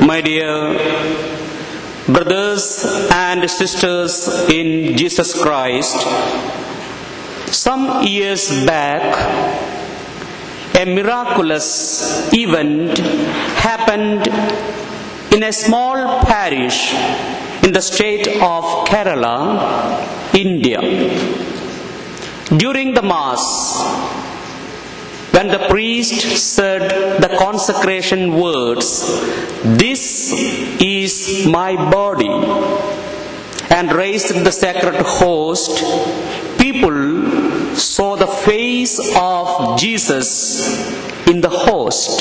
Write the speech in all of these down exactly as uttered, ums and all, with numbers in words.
My dear brothers and sisters in Jesus Christ, some years back, a miraculous event happened in a small parish in the state of Kerala, India. During the Mass, when the priest said the consecration words, "This is my body," and raised the sacred host, people saw the face of Jesus in the host.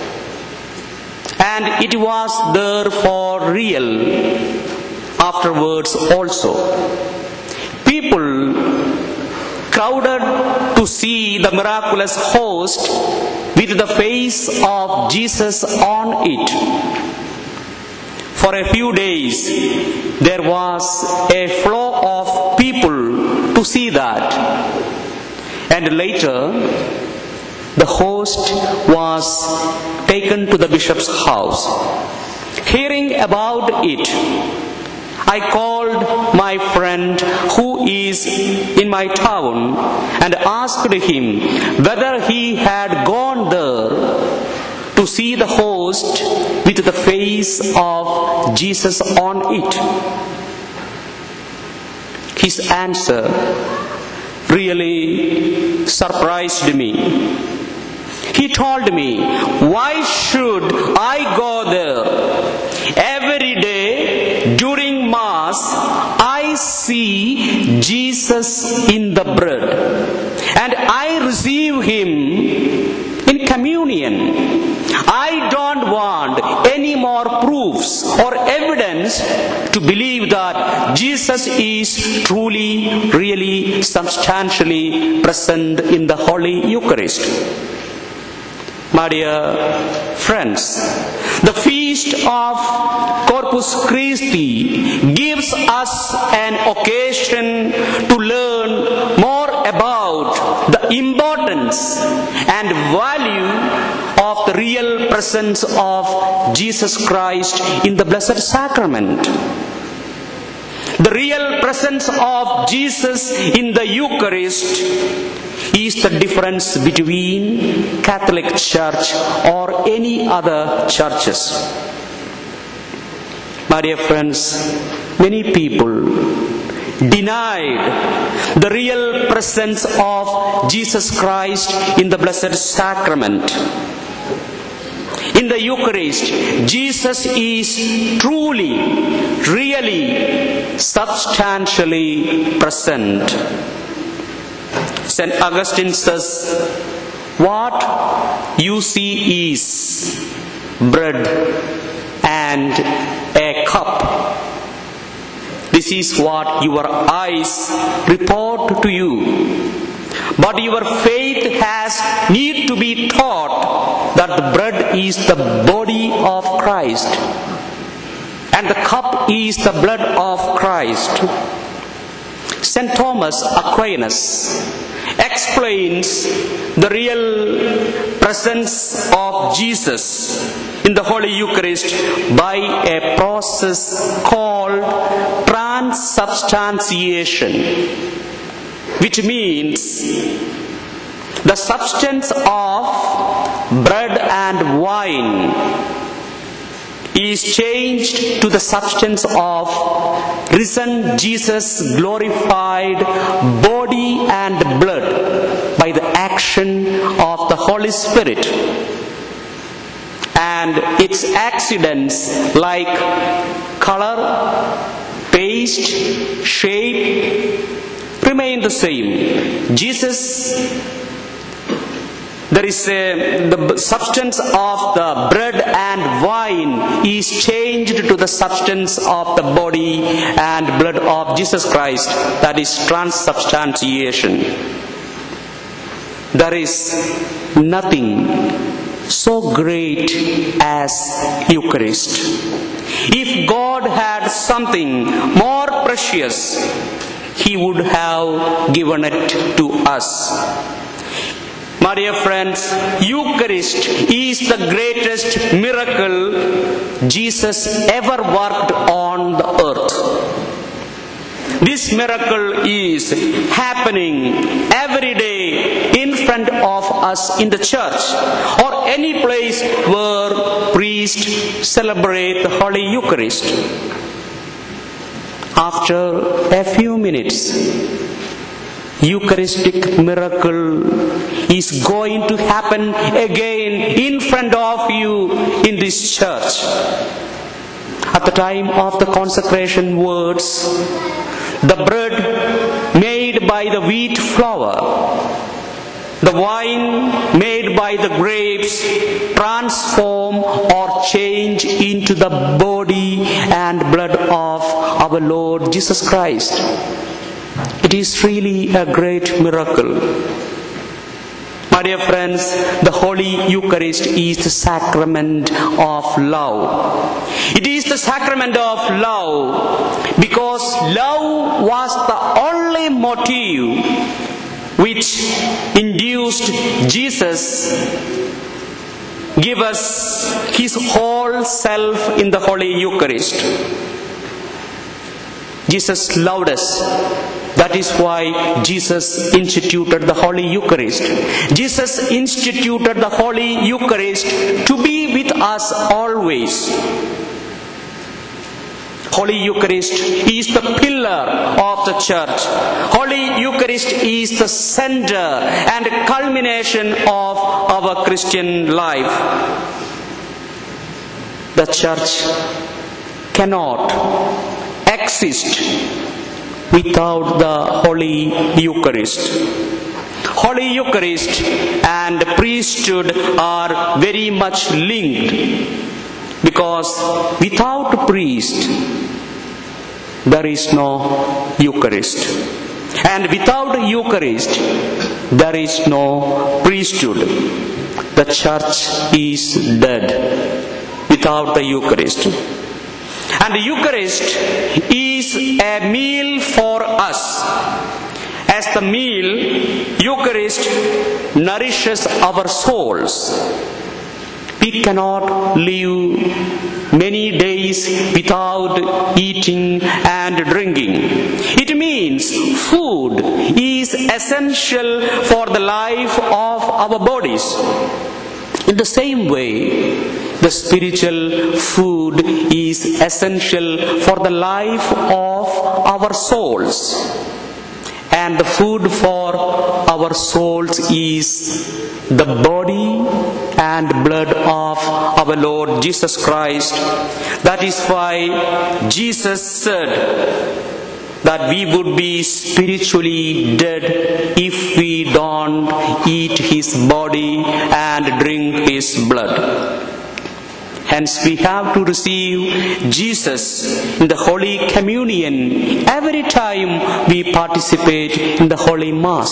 And it was there for real afterwards also. People crowded to see the miraculous host with the face of Jesus on it. For a few days, there was a flow of people to see that. And later, the host was taken to the bishop's house. Hearing about it, I called my friend who is in my town and asked him whether he had gone there to see the host with the face of Jesus on it. His answer really surprised me. He told me, "Why should I go there? Every day during Mass, I see Jesus in the bread, and I receive Him in communion. I don't want any more proofs or evidence to believe that Jesus is truly, really, substantially present in the Holy Eucharist." My dear friends, the feast of Corpus Christi gives us an occasion to learn more about the importance and value of the real presence of Jesus Christ in the Blessed Sacrament. The real presence of Jesus in the Eucharist is the difference between Catholic Church or any other churches. My dear friends, many people denied the real presence of Jesus Christ in the Blessed Sacrament. In the Eucharist, Jesus is truly, really, substantially present. Saint Augustine says, "What you see is bread and a cup. This is what your eyes report to you. But your faith has need to be taught that the bread is the body of Christ and the cup is the blood of Christ." Saint Thomas Aquinas explains the real presence of Jesus in the Holy Eucharist by a process called transubstantiation, which means the substance of bread and wine is changed to the substance of risen Jesus' glorified body and blood by the action of the Holy Spirit. And its accidents like color, taste, shape remain the same. Jesus, there is a, the substance of the bread and wine is changed to the substance of the body and blood of Jesus Christ. That is transubstantiation. There is nothing so great as Eucharist. If God had something more precious, He would have given it to us. My dear friends, Eucharist is the greatest miracle Jesus ever worked on the earth. This miracle is happening every day in front of us in the church or any place where priests celebrate the Holy Eucharist. After a few minutes, Eucharistic miracle is going to happen again in front of you in this church. At the time of the consecration words, the bread made by the wheat flour, the wine made by the grapes transform or change into the body and blood of our Lord Jesus Christ. It is really a great miracle. My dear friends, the Holy Eucharist is the sacrament of love. It is the sacrament of love because love was the only motive which induced Jesus give us his whole self in the Holy Eucharist. Jesus loved us. That is why Jesus instituted the Holy Eucharist. Jesus instituted the Holy Eucharist to be with us always. Holy Eucharist is the pillar of the church. Holy Eucharist is the center and culmination of our Christian life. The church cannot exist without the Holy Eucharist. Holy Eucharist and priesthood are very much linked because without priest there is no Eucharist, and without Eucharist there is no priesthood. The church is dead without the Eucharist. And the Eucharist is a meal for us. As the meal, Eucharist nourishes our souls. We cannot live many days without eating and drinking. It means food is essential for the life of our bodies. In the same way, the spiritual food is essential for the life of our souls. And the food for our souls is the body and blood of our Lord Jesus Christ. That is why Jesus said that we would be spiritually dead if we don't eat his body and drink his blood. Hence we have to receive Jesus in the Holy Communion every time we participate in the Holy Mass.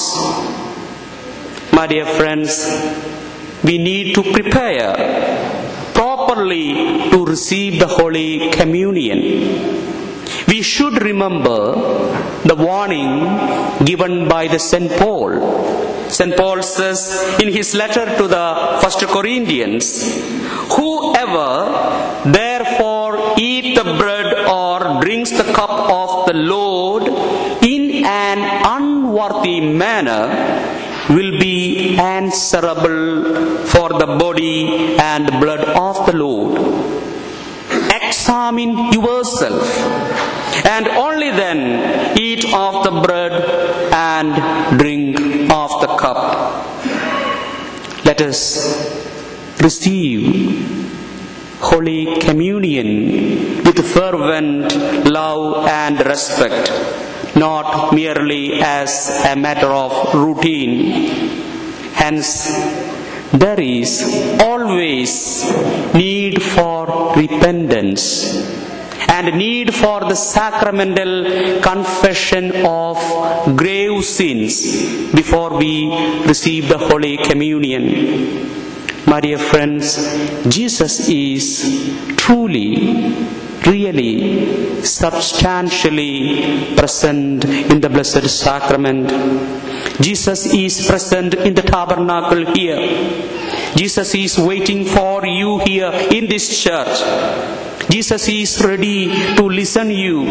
My dear friends, we need to prepare properly to receive the Holy Communion. We should remember the warning given by the Saint Paul. Saint Paul says in his letter to the First Corinthians, "Whoever therefore eat the bread or drinks the cup of the Lord in an unworthy manner will be answerable for the body and blood of the Lord. Examine yourself, and only then eat of the bread and drink of the cup." Let us receive Holy Communion with fervent love and respect, not merely as a matter of routine. Hence, there is always need for repentance and need for the sacramental confession of grave sins before we receive the Holy Communion. My dear friends, Jesus is truly, really, substantially present in the Blessed Sacrament. Jesus is present in the tabernacle here. Jesus is waiting for you here in this church. Jesus is ready to listen to you.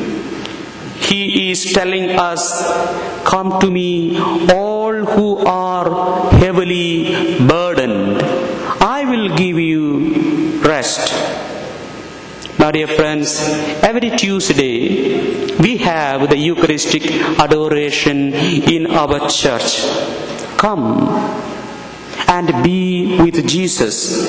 He is telling us, come to me, all who are heavily burdened. I will give you rest. My dear friends, every Tuesday we have the Eucharistic adoration in our church. Come and be with Jesus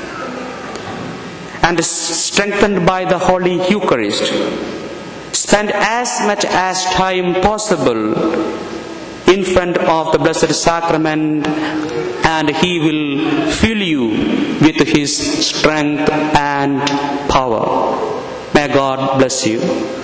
and strengthened by the Holy Eucharist. Spend as much as time possible in front of the Blessed Sacrament, and He will fill you with His strength and power. May God bless you.